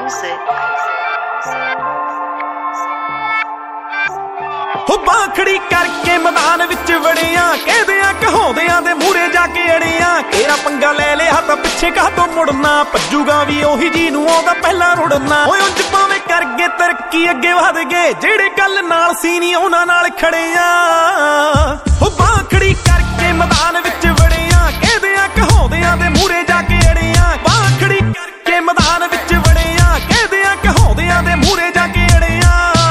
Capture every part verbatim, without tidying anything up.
हो बाखड़ी करके मैदान विच वड़िया कहदियां कहाउंदियां दे मूहरे जाके अड़िया तेरा पंगा ले लिया तां पिछे काह तों मुड़ना भज्जूगा भी ओही जी नूं आउंदा पहला रुड़ना ओए उंज भावें कर गए तरक्की अगे वध गए जेड़े कल नाल सी नी उहनां नाल खड़े आ हो बाखड़ी करके मैदान विच वड़िया कहदियां कहाउंदियां दे मूहरे जाके अड़िया बाखड़ी करके मैदान विच वड़िया कहदियां कहाउंदियां दे मूहरे जाके अड़िया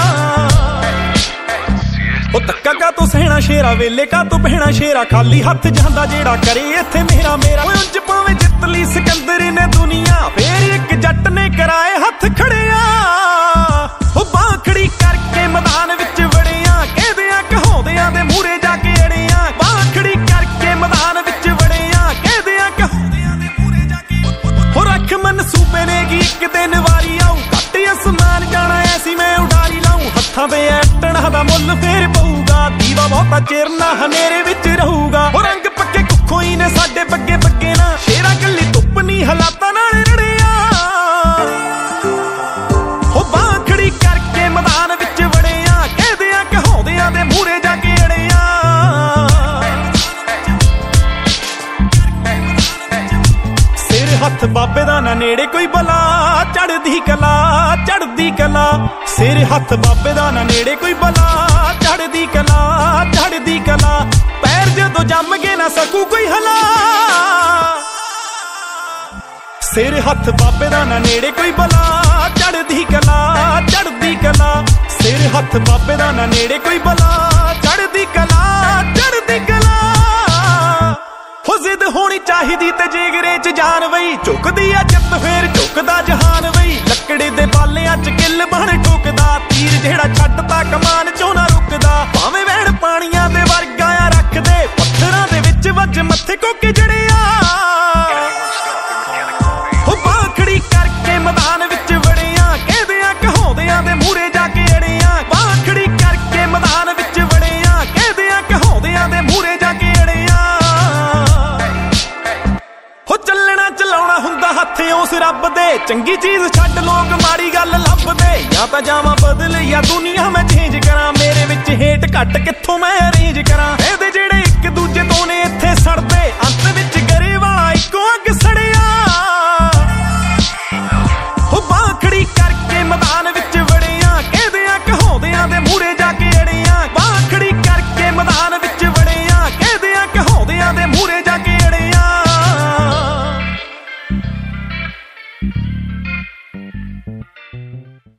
ओ धक्का का तो सहना शेरा वेले का तो बहना शेरा खाली हथ जांदा जेड़ा करे इत्थे मेरा मेरा उंज भावें जित ली सिकंदर ने दुनिया फेर एक जट ने कराए हथ खड़िया ओ बाखड़ी करके मैदान विच वड़िया कहदियां कहाउंदियां दे मूहरे जाके अड़िया बाखड़ी करके मैदान विच वड़िया कहदियां कहाउंदियां दे मूहरे जाके हो रख मन सूबे ने की एक दिन वारी आऊ घट असमान जाना ऐसी मैं उडारी लाऊं हत्थां ते ऐटणा दा मुੱਲ फेर पऊगा दीवा बहुता चिर ना हनेरे विच रहूगा हो रंग पक्के कुखों ही ने साडे बग्गे बग्गे ना शेरा गल्ली धुप नी हालातां नाल रड़िया हो बाखड़ी करके मैदान विच वड़िया कहदियां कहाउंदियां दे मूहरे जाके अड़िया सिर हथ बाबे दा ना नेड़े कोई बला चढ़दी कला चढ़दी कला सिर हथ बाबे दा ना नेड़े कोई बला चढ़दी कला चढ़दी कला पैर जदों जम के ना सकू कोई हला सिर हथ बाबे दा ना नेड़े कोई बला चढ़दी कला चढ़दी कला सिर हथ बाबे दा ना नेड़े कोई बला चढ़दी कला चढ़दी कला हो जिद होनी चाहिदी ते जिगरे च जान वई झुकदी आ जित फेर झुकदा जहान वई लकड़े दे बालियां च किल बण ठोकदा तीर जेड़ा छड्डदा कमान चों ना रुकदा भावें वैण पाणियां दे वर्गा आ रख दे पत्थरां दे विच वज मत्थे कोके जड़िया हो बाखड़ी करके मैदान विच वड़िया कहदियां कहाउंदियां दे मूहरे जाके अड़िया बाखड़ी करके मैदान विच वड़िया कहदियां कहाउंदियां दे मूहरे जाके अड़िया हो चलना चलाउणा हुंदा हत्थ उस रब दे चंगी चीज छड्ड लोग माड़ी गल लभदे या तां जावां बदल या दुनिया मैं चेंज करां मेरे विच हेट घट कित्थों मैं अरेंज करां एहदे जेड़े